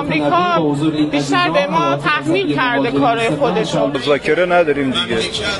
آمریکا بیشتر به ما تحمیل کرده کارهای خودشون. مذاکره نداریم دیگه.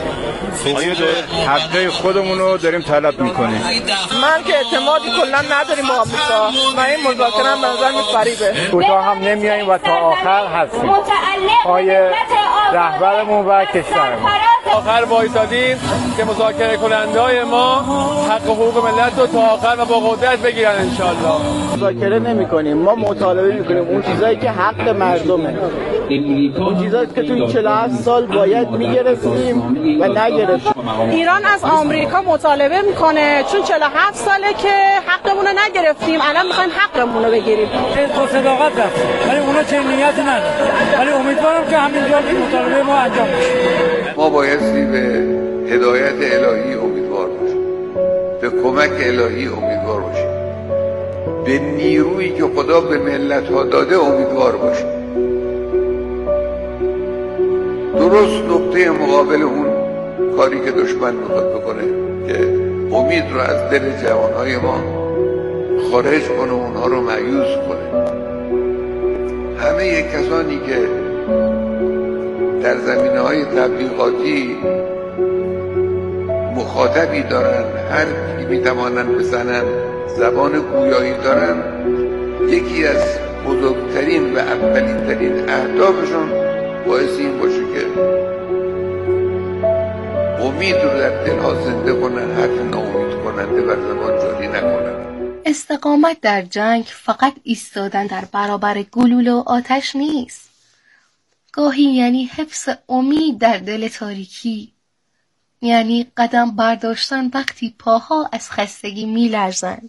حق خودمون رو داریم طلب میکنیم. من که اعتمادی کلا نداریم با آمریکا و این مذاکره هم به نظر میاد کوتاه هم نمیاییم و تا آخر هستیم. پای رهبرمون و کشورمون. آخر وایسادیم که مذاکره کننده‌های ما حق حقوق ملت رو تا آخر و با قدرت بگیرن ان شاءالله. مذاکره نمی‌کنیم، ما مطالبه می‌کنیم اون چیزایی که حق مردمه. اون چیزایی که تو 47 سال باید می‌گرفتیم و نگرفتیم. ایران از آمریکا مطالبه می‌کنه چون 47 ساله که حقمون رو نگرفتیم، الان می‌خوایم حقمون رو بگیریم. با صداقت رفت. ولی اونا چه نیتی ندارن. ولی امیدوارم که همینجا مطالبه ما انجام بشه. ما بایستی به هدایت الهی امیدوار باشیم، به کمک الهی امیدوار باشیم، به نیرویی که خدا به ملت ها داده امیدوار باشیم. درست نقطه مقابل اون کاری که دشمن میخواد بکنه که امید رو از دل جوانهای ما خارج کنه، اونها رو مایوس کنه. همه کسانی که در زمینه‌های تبلیغاتی مخاطبی دارن، حرفی میتوانند بزنن، زبان گویایی دارن، یکی از بزرگترین و اولین ترین اهدافشون باعث این باشه که امید رو در دلها زنده کنن، حرف ناامید کننده بر زبان جاری نکنن. استقامت در جنگ فقط ایستادن در برابر گلوله و آتش نیست. گاهی یعنی حفظ امید در دل تاریکی، یعنی قدم برداشتن وقتی پاها از خستگی می‌لرزند،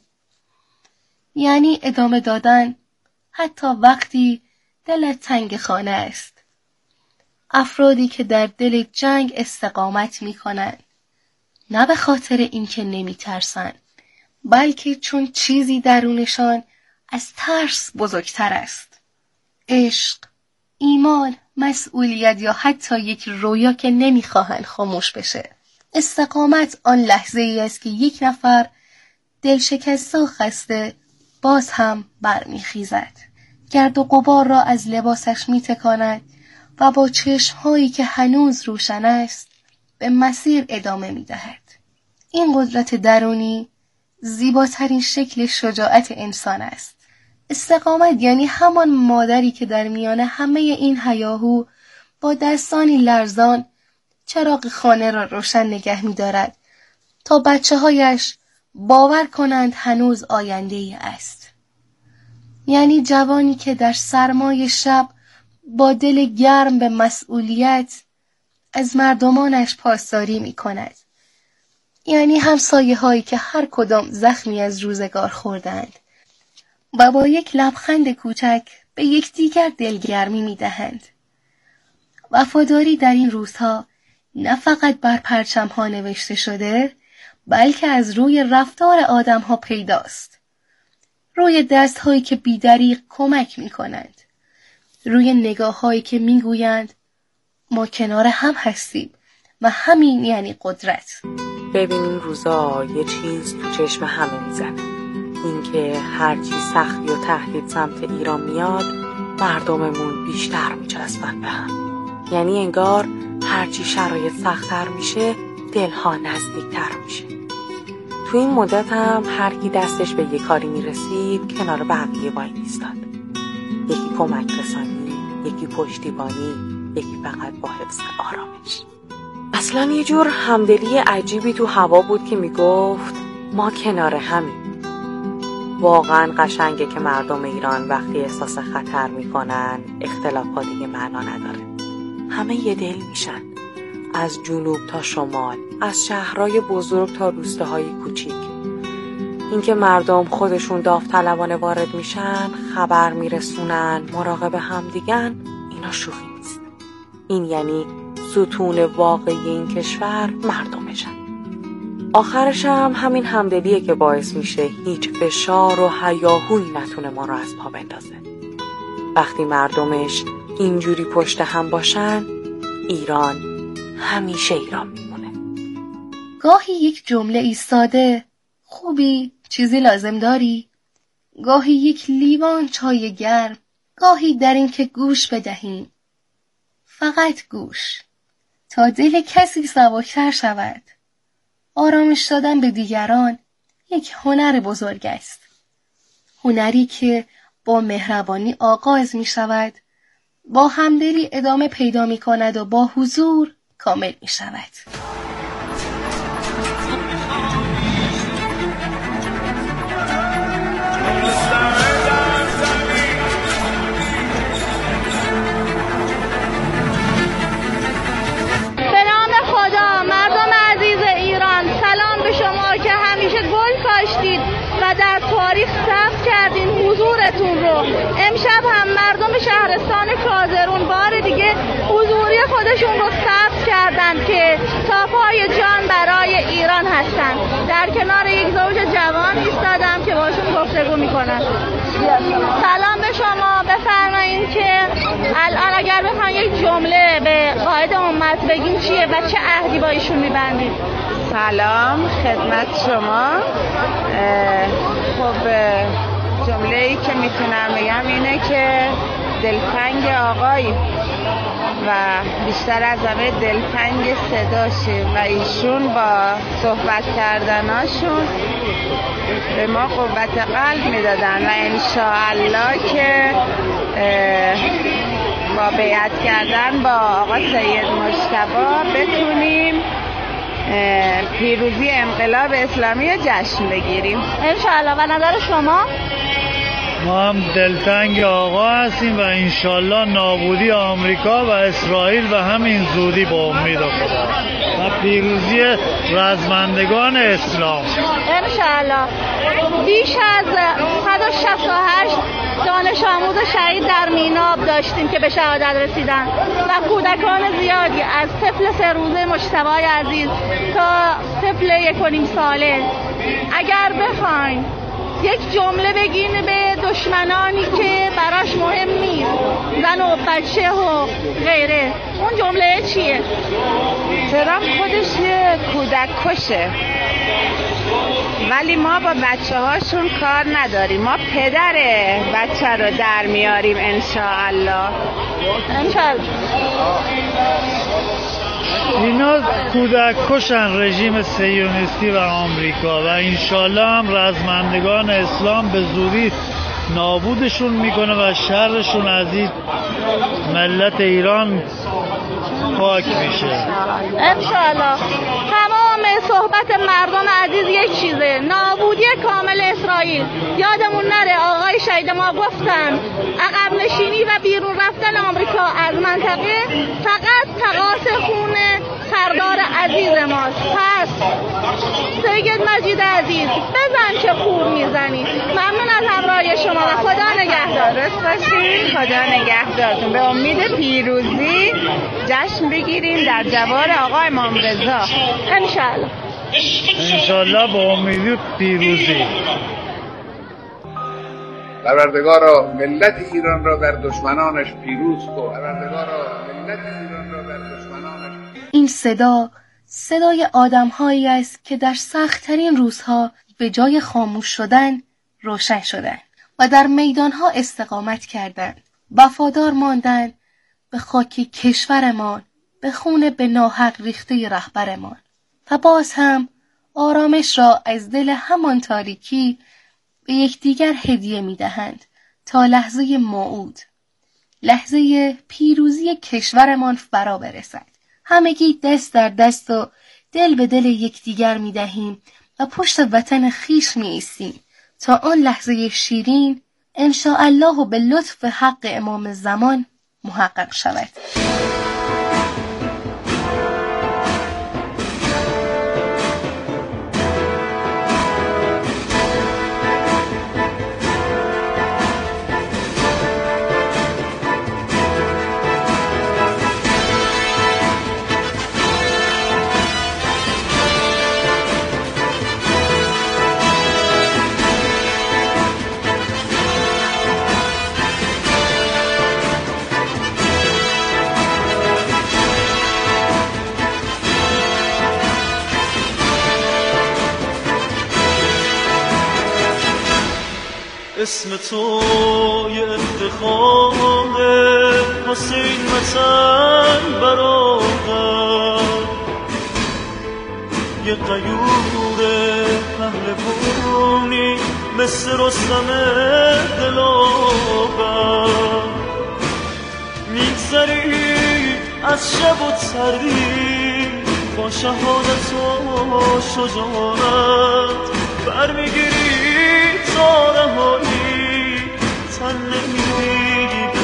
یعنی ادامه دادن حتی وقتی دلت تنگ خانه است. افرادی که در دل جنگ استقامت می‌کنند، نه به خاطر اینکه نمی‌ترسند، بلکه چون چیزی درونشان از ترس بزرگتر است. عشق، ایمان، مسئولیت یا حتی یک رویا که نمیخواهند خاموش بشه. استقامت آن لحظه ای است که یک نفر دل شکسته و خسته باز هم برمیخیزد. گرد و غبار را از لباسش میتکاند و با چشمهایی که هنوز روشن است به مسیر ادامه میدهد. این قدرت درونی زیباترین شکل شجاعت انسان است. استقامت یعنی همان مادری که در میان همه این هیاهو با دستانی لرزان چراغ خانه را روشن نگه می‌دارد تا بچه‌هایش باور کنند هنوز آینده‌ای است. یعنی جوانی که در سرمای شب با دل گرم به مسئولیت از مردمانش پاسداری می‌کند. یعنی همسایه‌هایی که هر کدام زخمی از روزگار خوردند و با یک لبخند کوچک به یکدیگر دلگرمی می‌دهند. وفاداری در این روزها نه فقط بر پرچم‌ها نوشته شده، بلکه از روی رفتار آدم‌ها پیداست. روی دست‌هایی که بی‌دریغ کمک می‌کنند. روی نگاه‌هایی که می‌گویند ما کنار هم هستیم و همین یعنی قدرت. ببین این روزا یه چیز تو چشم همه میزنه. اینکه هرچی سختی و تهدید سمت ایران میاد، مردممون بیشتر میچسبن به هم. یعنی انگار هرچی شرایط سخت‌تر میشه، دلها نزدیکتر میشه. تو این مدت هم هر کی دستش به یه کاری میرسید، کنار بقیه وای میستاد. یکی کمک رسانی، یکی پشتیبانی، یکی فقط با حفظ آرامش. اصلا یه جور همدلی عجیبی تو هوا بود که میگفت ما کنار همیم. واقعا قشنگه که مردم ایران وقتی احساس خطر میکنن اختلافات دیگه معنا نداره. همه یه دل میشن، از جنوب تا شمال، از شهرهای بزرگ تا روستاهای کوچیک. اینکه مردم خودشون داوطلبانه وارد میشن، خبر میرسونن، مراقب هم دیگن، اینا شوخی نیست. این یعنی ستون واقعی این کشور مردمشن. آخرش هم همین همدلیه که باعث میشه هیچ فشار و هیاهویی نتونه ما رو از پا بندازه. وقتی مردمش اینجوری پشت هم باشن، ایران همیشه ایران میمونه. گاهی یک جمله ایستاده، خوبی؟ چیزی لازم داری؟ گاهی یک لیوان چای گرم گاهی در این که گوش بدهیم، فقط گوش، تا دل کسی سبکتر شود. آرامش دادن به دیگران یک هنر بزرگ است. هنری که با مهربانی آغاز می شود، با همدلی ادامه پیدا می کند و با حضور کامل می شود. و در تاریخ ثبت کردین حضورتون رو. امشب هم مردم شهرستان کازرون بار دیگه حضوری خودشون رو ثبت کردن که تا پای جان برای ایران هستن. در کنار یک زوج جوان ایستادم که باشون گفتگو میکنن. سلام به شما، بفرمایید که الان اگر بخواید یک جمله به قائد امت بگیم چیه و چه عهدی با ایشون میبندید؟ سلام خدمت شما. خب جمله‌ای که میتونم بگم اینه که دلتنگ آقایی و بیشتر از همه دلتنگ صداشه و ایشون با صحبت کردناشون به ما قوت قلب میدادن و انشاءالله که با بیعت کردن با آقا سید مجتبی بتونیم پیروزی انقلاب اسلامی رو جشن بگیریم انشاءالله. و نظر شما؟ ما هم دلتنگ آقا هستیم و انشالله نابودی آمریکا و اسرائیل و همین زودی با امید خدا و پیروزی رزمندگان اسلام انشالله. بیش از 168 دانش آموز شهید در میناب داشتیم که به شهادت رسیدن و کودکان زیادی از طفل 3 روزه مجتبی عزیز تا طفل 1.5 ساله. اگر بخواین یک جمله بگین به دشمنانی که براش مهم نیست، زن و بچه و غیره، اون جمله چیه؟ ترامپ خودش یه کودک کشه ولی ما با بچه هاشون کار نداریم. ما پدر بچه رو در میاریم انشاءالله. اینا کودک کشن رژیم صهیونیستی و آمریکا و انشالله هم رزمندگان اسلام به زودی نابودشون میکنه و شرشون از این ملت ایران پاک میشه انشاءالله. تمام صحبت مردم عزیز یک چیزه، نابودی کامل اسرائیل. یادمون نره آقای شهید ما گفتن عقب نشینی و بیرون رفتن آمریکا از منطقه فقط تقاص خون سردار عزیز ماست. پس سید مجید عزیز بزن که خون میزنی. ممنون از همراهی شما و خدا نگهدار. درست باشید، خدا نگهدارتون. به امید پیروزی جشن بگیریم در جوار آقا امام رضا انشالله. انشالله با امید پیروزی. پروردگارا ملت ایران را بر دشمنانش پیروز کن. پروردگارا ملت ایران را بر دشمنانش. این صدای آدم‌هایی است که در سخت‌ترین روزها به جای خاموش شدن روشن شدند و در میدانها استقامت کردند. وفادار ماندند به خاک کشورمان، به خون به ناحق ریخته رهبرمان و باز هم آرامش را از دل همان تاریکی به یکدیگر هدیه می‌دهند تا لحظه موعود، لحظه پیروزی کشورمان فرا برسد. همگی دست در دست و دل به دل یکدیگر می‌دهیم و پشت وطن خویش می‌ایستیم تا آن لحظه شیرین انشاءالله و به لطف حق امام زمان محقق شود. اسم تو یه افتخاره واسه این وطن برادر، یه غیور پهلوانی مثل رستم دلاور، میگذری از شب و سردی با شهادت و شجاعت، برمیگیری تا رهایی تن نمیدی به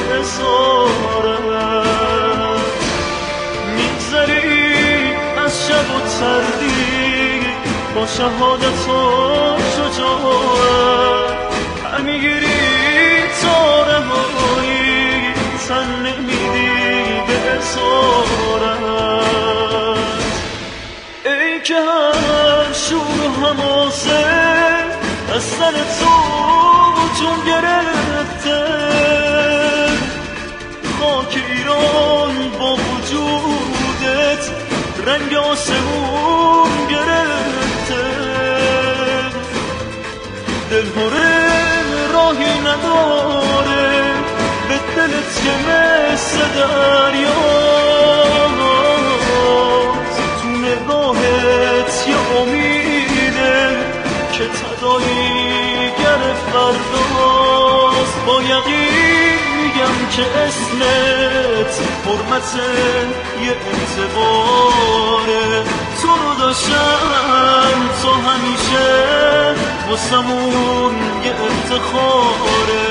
اسارت، میگذری از شب و سردی با شهادت و شجاعت، برمیگیری تا رهایی تن نمیدی به اسارت. ای که هر شور و حماسه از سر تو چون گرفته، خاک ایران با وجودت رنگ آسمون گرفته، دلهوره راهی نداره به دلت که مثل دریاست، تو نگاهت یه امیده که تداعیگر فرداست، با یقین میگم که اسمت حرمت یه اعتباره، تو رو داشتم تا همیشه واسمون یه افتخاره.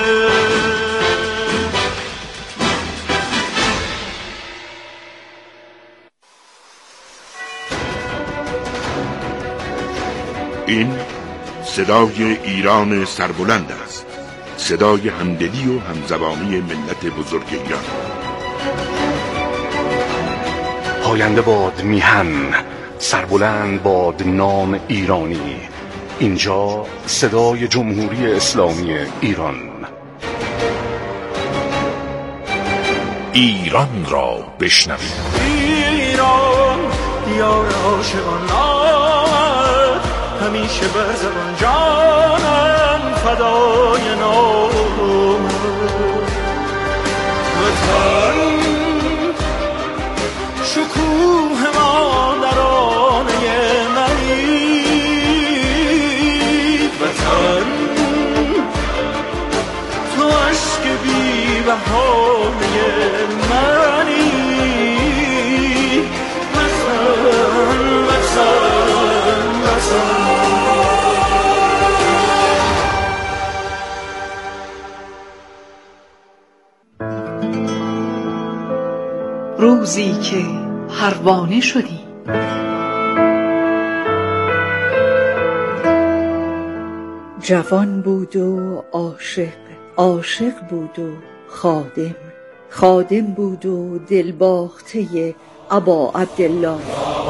این صدای ایران سربلند است، صدای همدلی و همزبانی ملت بزرگ ایران. پاینده باد میهن، سربلند باد نام ایرانی. اینجا صدای جمهوری اسلامی ایران. ایران را بشنوید. ایران یار عاشقان همیشه بر زبان جانم فدای نام وطن، شکوه مادرانه منی وطن، تو عشق بی بهانه منی وطن وطن وطن. روزی که پروانه شدی، جوان بود و عاشق، عاشق بود و خادم، خادم بود و دلباخته ابا عبدالله.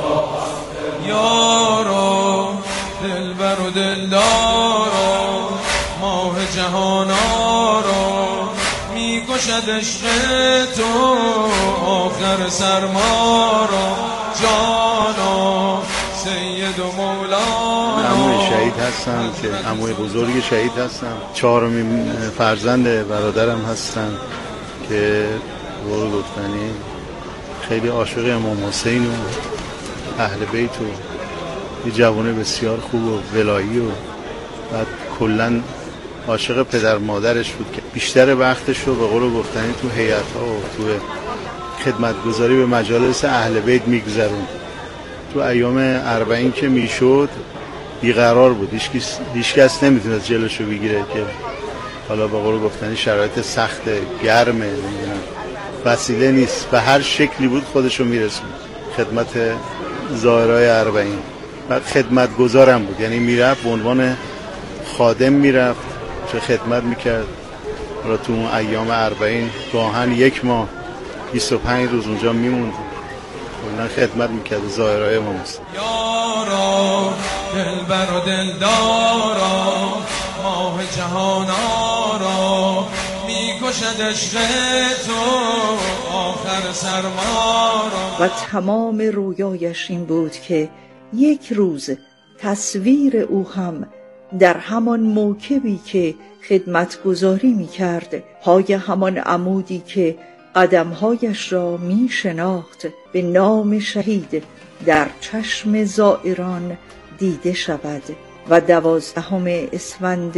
یارو دلبر و دلدارو ماه جهانارو میکشد عشق تو آخر سرمارو جانو سید و مولانا. عموی شهید هستم که عموی بزرگ شهید هستم، چهارمین فرزند برادرم هستم که رو گفتنی خیلی عاشق امام حسین و اهل بیت و یه جوانه بسیار خوب و ولایی و بعد کلن عاشق پدر مادرش بود که بیشتر وقتش رو به قول گفتنی تو هیئت‌ها و تو خدمتگزاری به مجالس اهل بیت میگذرون. تو ایام 40 که میشد بیقرار بود، هیچ کس نمیتونه جلوشو بگیره که حالا به قول گفتنی شرایط سخت گرمه وسیله نیست، به هر شکلی بود خودشو میرسون خدمت ظاهرای 40 و خدمتگزارم بود، یعنی میرفت به عنوان خادم میرفت چه خدمت میکرد. حالا تو اون ایام 40 گاهن 1 ماه 25 روز اونجا میموند، کلا خدمت میکرد ظاهرای امام حسین. یارو دلبر و دلدارو ماه جهانارو میکشد عشق تو آخر سرمارو. و تمام رویایش این بود که یک روز تصویر او هم در همان موکبی که خدمتگزاری می کرد، پای همان عمودی که قدمهایش را می شناخت به نام شهید در چشم زائران دیده شود. و 12 اسفند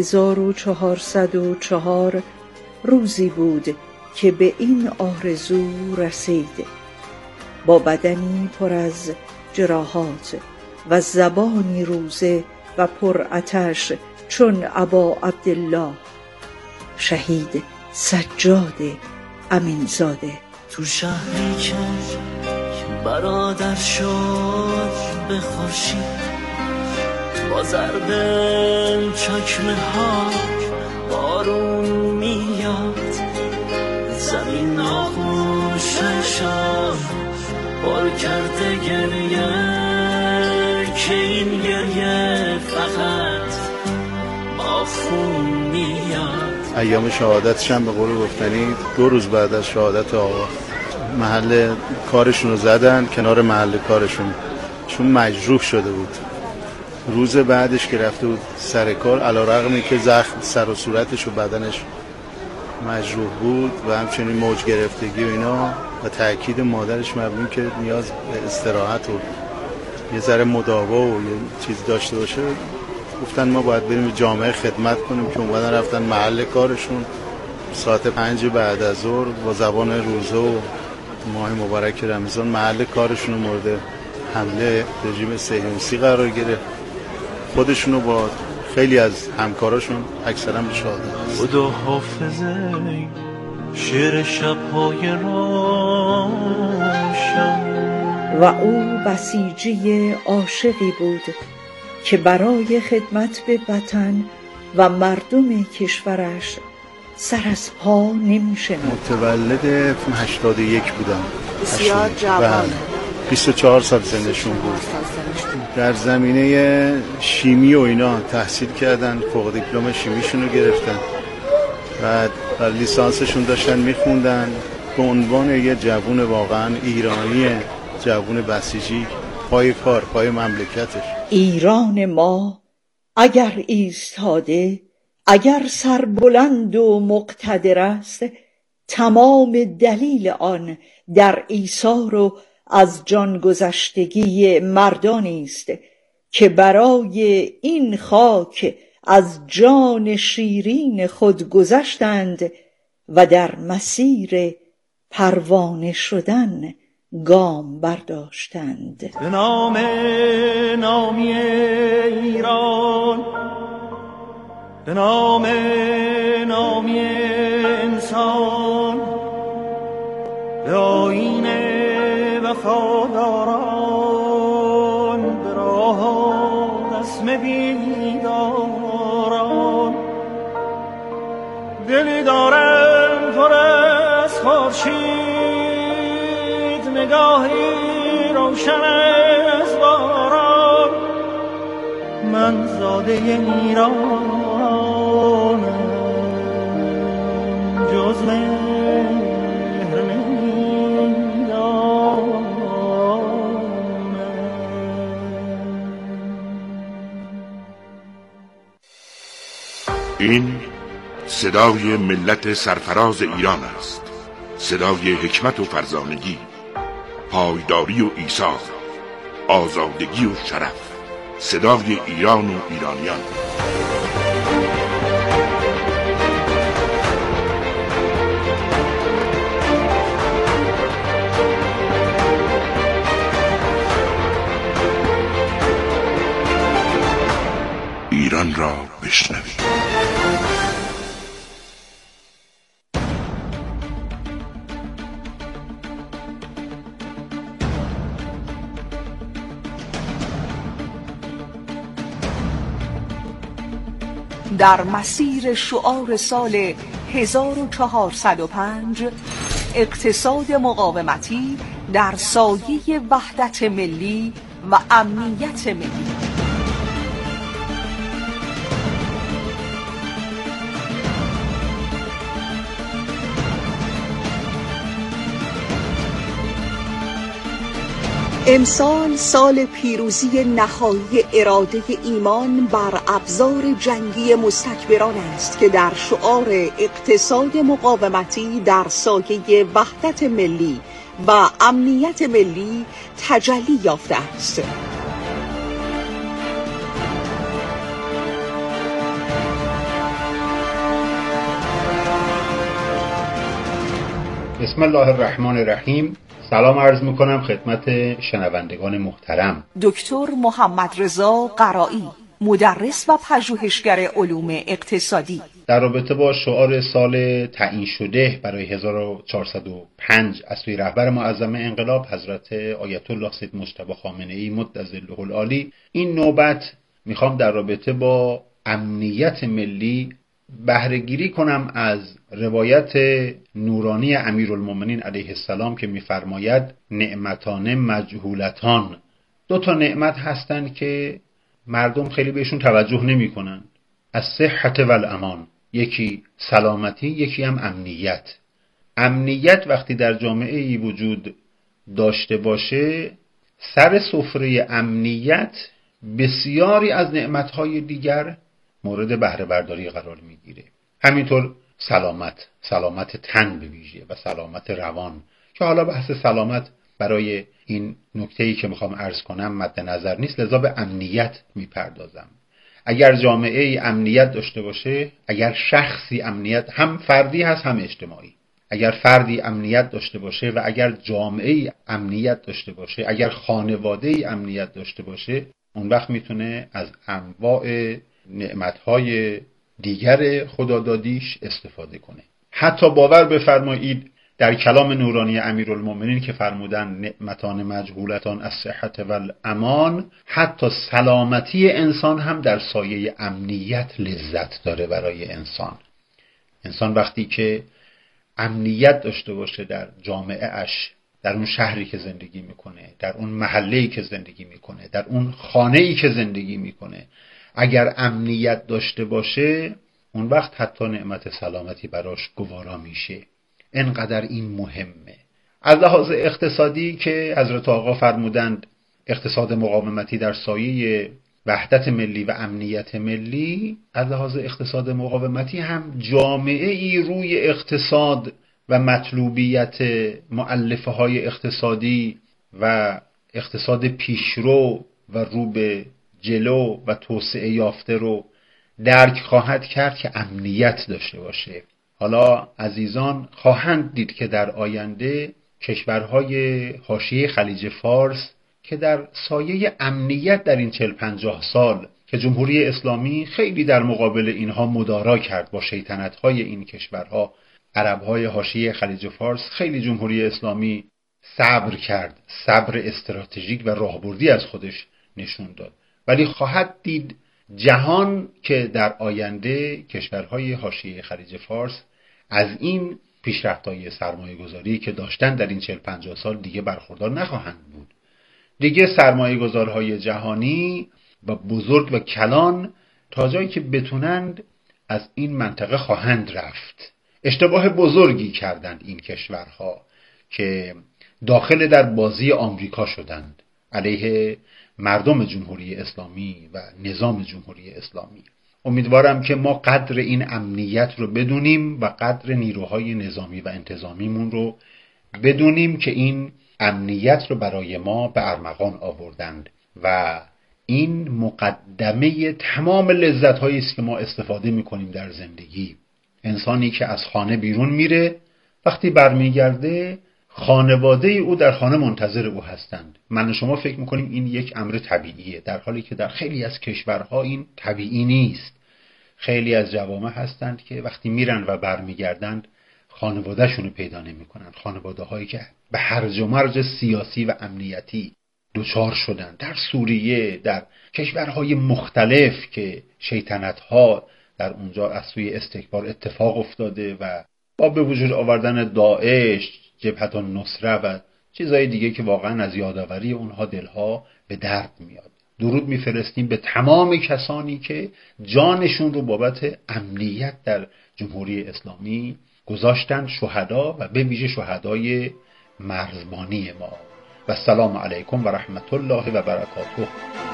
1404 روزی بود که به این آرزو رسید. با بدنی پر از جراحات و زبانی روزه و پر آتش چون ابا عبدالله شهید سجاد امینزاده. تو شهری که برادر شد به خورشید، با ضرب چکمه ها بارون میاد، زمین آغوششان پر کرده گریه، که این گریه فقط با خون میاد. ایام شهادتش هم به قول گفتنی 2 روز بعد از شهادت آقا محل کارشون رو زدن کنار محل کارشون، چون مجروح شده بود. روز بعدش که رفته بود سر کار، علی‌رغمی که زخم سر و صورتش و بدنش مجروح بود و همچنین موج گرفتگی و اینا، و تأکید مادرش مبنی که نیاز به استراحت و یه ذره مداوا و یه چیز داشته باشه، گفتن ما باید بریم جامعه خدمت کنیم، که اومدن رفتن محل کارشون ساعت 5 بعد از ظهر با زبان روزه و ماه مبارک رمضان محل کارشون رو مورد حمله رژیم صهیونیستی قرار گرفت. خودشونو با خیلی از همکاراشون اکثرا به شهادت خدا حافظه شعر شب‌های روشن. و او بسیجی عاشقی بود که برای خدمت به وطن و مردم کشورش سر از پا نمی‌شنود. متولد 81 بودم. بسیار جوان. 24 سال سنشون بود. در زمینه شیمی و اینا تحصیل کردن، فوق دیپلم شیمیشون رو گرفتن و لیسانسشون داشتن میخوندن به عنوان یه جوون واقعا ایرانی، جوون بسیجی، پای کار، پای مملکتش. ایران ما اگر ایستاده، اگر سربلند و مقتدر است، تمام دلیل آن در ایثار و از جان گذشتگی مردانی است که برای این خاک از جان شیرین خود گذشتند و در مسیر پروانه شدن گام برداشتند. به نام نامی ایران، به نام نامی انسان، به آیین وفاداران، به راه رسم بیداران، دلی دارم پر از خورشید، نگاهی روشن از باران، من زاده ایرانم، جز مهر نمیدانم. این صدای ملت سرفراز ایران است، صدای حکمت و فرزانگی، پایداری و ایثار، آزادگی و شرف، صدای ایران و ایرانیان. ایران را بشنوید. در مسیر شعار سال 1405 اقتصاد مقاومتی در سایه وحدت ملی و امنیت ملی. امسال سال پیروزی نهایی اراده ایمان بر ابزار جنگی مستکبران است که در شعار اقتصاد مقاومتی در سایه وحدت ملی و امنیت ملی تجلی یافته است. بسم الله الرحمن الرحیم. سلام عرض میکنم خدمت شنوندگان محترم. دکتر محمد رضا قرایی، مدرس و پژوهشگر علوم اقتصادی، در رابطه با شعار سال تعیین شده برای 1405 از سوی رهبر معظم انقلاب حضرت آیت الله سید مجتبی خامنه‌ای مدظله العالی، این نوبت میخوام در رابطه با امنیت ملی بهره گیری کنم از روایت نورانی امیرالمومنین علیه السلام که میفرماید نعمتان مجهولتان. 2 نعمت هستند که مردم خیلی بهشون توجه نمی کنن. از صحت و الامان، یکی سلامتی، یکی هم امنیت. امنیت وقتی در جامعه ای وجود داشته باشه، سر سفره امنیت بسیاری از نعمتهای دیگر مورد بهره برداری قرار میگیره. همینطور سلامت تن به ویژه و سلامت روان، که حالا بحث سلامت برای این نکته‌ای که میخوام عرض کنم مد نظر نیست، لذا به امنیت میپردازم. اگر جامعه امنیت داشته باشه، اگر شخصی امنیت، هم فردی هست هم اجتماعی، اگر فردی امنیت داشته باشه و اگر جامعه امنیت داشته باشه، اگر خانواده امنیت داشته باشه، اون وقت میتونه از انواع نعمتهای دیگر خدادادیش استفاده کنه. حتی باور بفرمایید در کلام نورانی امیرالمومنین که فرمودن نعمتان مجهولتان از صحت و الامان، حتی سلامتی انسان هم در سایه امنیت لذت داره برای انسان. انسان وقتی که امنیت داشته باشه در جامعه اش، در اون شهری که زندگی میکنه، در اون محله‌ای که زندگی میکنه، در اون خانه‌ای که زندگی میکنه، اگر امنیت داشته باشه، اون وقت حتی نعمت سلامتی براش گوارا میشه. اینقدر این مهمه. از لحاظ اقتصادی که حضرت آقا فرمودند اقتصاد مقاومتی در سایه وحدت ملی و امنیت ملی، از لحاظ اقتصاد مقاومتی هم جامعه ای روی اقتصاد و مطلوبیت مؤلفه های اقتصادی و اقتصاد پیشرو و رو به جلو و توسعه یافته رو درک خواهد کرد که امنیت داشته باشه. حالا عزیزان خواهند دید که در آینده کشورهای حاشیه خلیج فارس که در سایه امنیت در این 40-50 سال که جمهوری اسلامی خیلی در مقابل اینها مدارا کرد با شیطنت‌های این کشورها، عرب‌های حاشیه خلیج فارس، خیلی جمهوری اسلامی صبر کرد، صبر استراتژیک و راهبردی از خودش نشون داد. ولی خواهد دید جهان که در آینده کشورهای حاشیه خلیج فارس از این پیشرفت‌های سرمایه‌گذاری که داشتن در این 40-50 سال دیگه برخوردار نخواهند بود. دیگه سرمایه‌گذارهای جهانی و بزرگ و کلان تا جایی که بتونند از این منطقه خواهند رفت. اشتباه بزرگی کردند این کشورها که داخل در بازی آمریکا شدند علیه مردم جمهوری اسلامی و نظام جمهوری اسلامی. امیدوارم که ما قدر این امنیت رو بدونیم و قدر نیروهای نظامی و انتظامیمون رو بدونیم که این امنیت رو برای ما به ارمغان آوردند و این مقدمه تمام لذت‌هایی است که ما استفاده می‌کنیم در زندگی. انسانی که از خانه بیرون میره، وقتی برمیگرده خانواده او در خانه منتظر او هستند. من و شما فکر میکنیم این یک امر طبیعیه، در حالی که در خیلی از کشورها این طبیعی نیست. خیلی از جوامع هستند که وقتی میرن و برمیگردند خانواده‌شون رو پیدا نمیکنن. خانواده هایی که به هرج و مرج سیاسی و امنیتی دچار شدن، در سوریه، در کشورهای مختلف که شیطنت‌ها در اونجا از سوی استکبار اتفاق افتاده و با به وجود آوردن داعش، جبهت النصره و چیزهای دیگه که واقعا از یادآوری اونها دلها به درد میاد. درود میفرستیم به تمام کسانی که جانشون رو بابت امنیت در جمهوری اسلامی گذاشتن، شهدا و به ویژه شهدای مرزبانی ما. و السلام علیکم و رحمت الله و برکاته.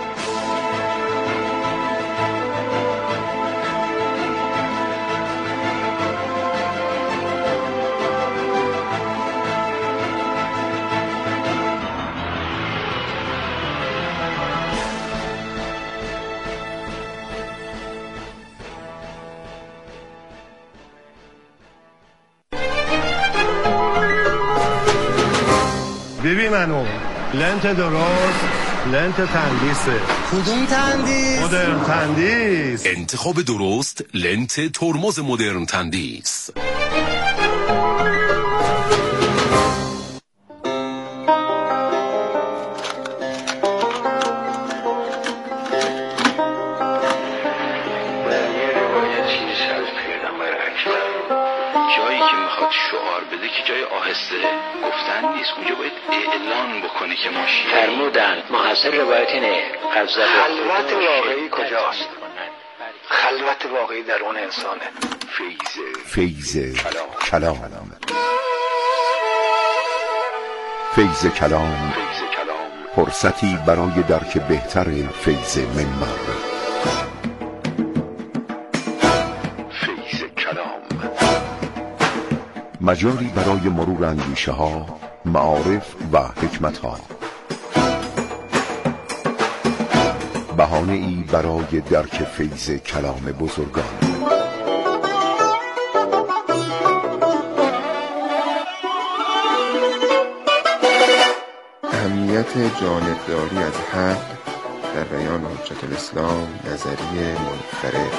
ببین منو لنت درست لنت تندیسه. کدوم تندیس؟ مدرن تندیس. انتخاب درست لنت ترمز مدرن تندیس. شعار بده که جای آهسته گفتن نیست، اونجا باید اعلان بکنه که ما شیعه فرمودن محصل روایت اینه. خلوت واقعی کجاست؟ خلوت واقعی در اون انسانه. فیض کلام. فیض کلام فرصتی برای درک بهتر فیض منبر. مجاری برای مرور اندیشه ها، معارف و حکمت ها. بهانه ای برای درک فیض کلام بزرگان. اهمیت جانبداری از حق در بیان حجت الاسلام، نظریه منفرد.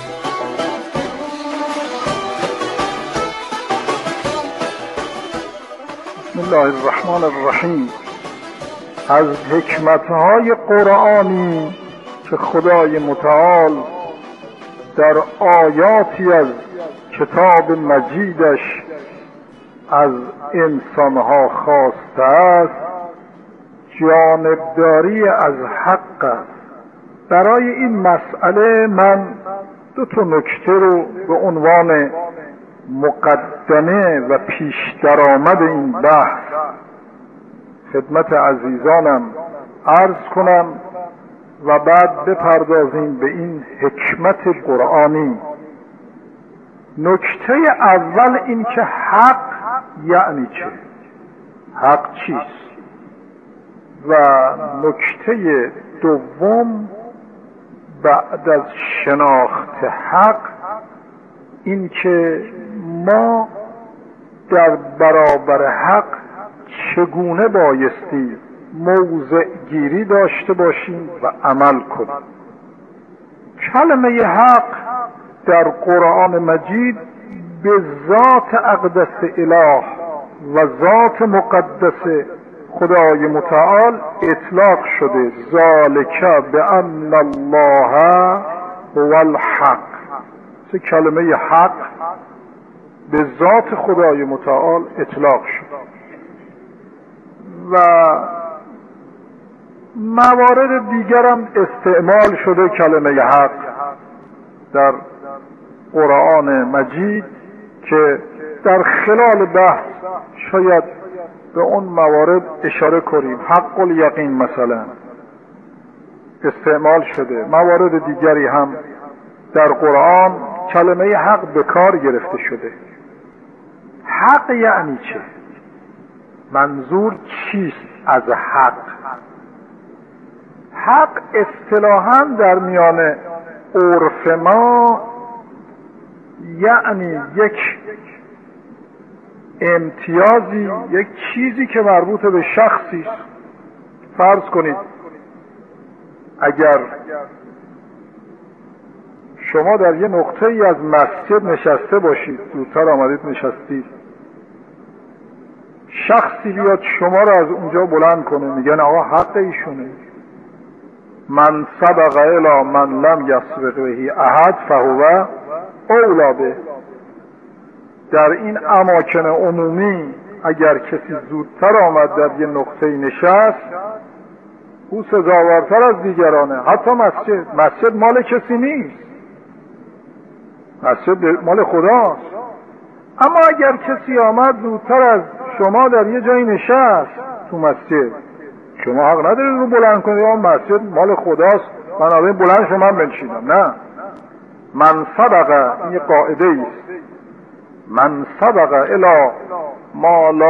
بسم الله الرحمن الرحیم. از حکمتهای قرآنی که خدای متعال در آیاتی از کتاب مجیدش از انسانها خواسته است، جانبداری از حق است. برای این مسئله من دو تا نکته رو به عنوان مقدمه و پیش درآمد این بحث خدمت عزیزانم عرض کنم و بعد بپردازیم به این حکمت قرآنی. نکته اول این که حق یعنی چه؟ حق چیست؟ و نکته دوم بعد از شناخت حق این که ما در برابر حق چگونه بایستی موضع گیری داشته باشیم و عمل کنیم. کلمه حق در قرآن مجید به ذات اقدس اله و ذات مقدس خدای متعال اطلاق شده. ذالک بأن الله هو الحق. کلمه حق به ذات خدای متعال اطلاق شد و موارد دیگرم استعمال شده کلمه حق در قرآن مجید که در خلال بحث شاید به اون موارد اشاره کنیم. حق الیقین مثلا استعمال شده. موارد دیگری هم در قرآن کلمه حق به کار گرفته شده. حق یعنی چه؟ منظور چیست از حق؟ حق اصطلاحاً در میان عرف ما یعنی یک امتیازی، یک چیزی که مربوط به شخصی. فرض کنید اگر شما در یه نقطه‌ای از مسجد نشسته باشید، زودتر آمدید نشستید، شخصی بیاد شما رو از اونجا بلند کنه، میگن آقا حق ایشونه. من سبق الی من لم یسبق بهی احد فهو اولی به. در این اماکن عمومی اگر کسی زودتر آمد در یه نقطه‌ای نشست، او سزاوارتر از دیگرانه. حتی مسجد مال کسی نیست، مسجد مال خداست. اما اگر کسی آمد زودتر از شما در یه جایی نشست، تو مسجد. شما حق ندارید رو بلند کنید یا مسجد مال خداست بنابراین بلند شما بنشینم. نه، من صدق، این قاعده است، من صدق الی ما لا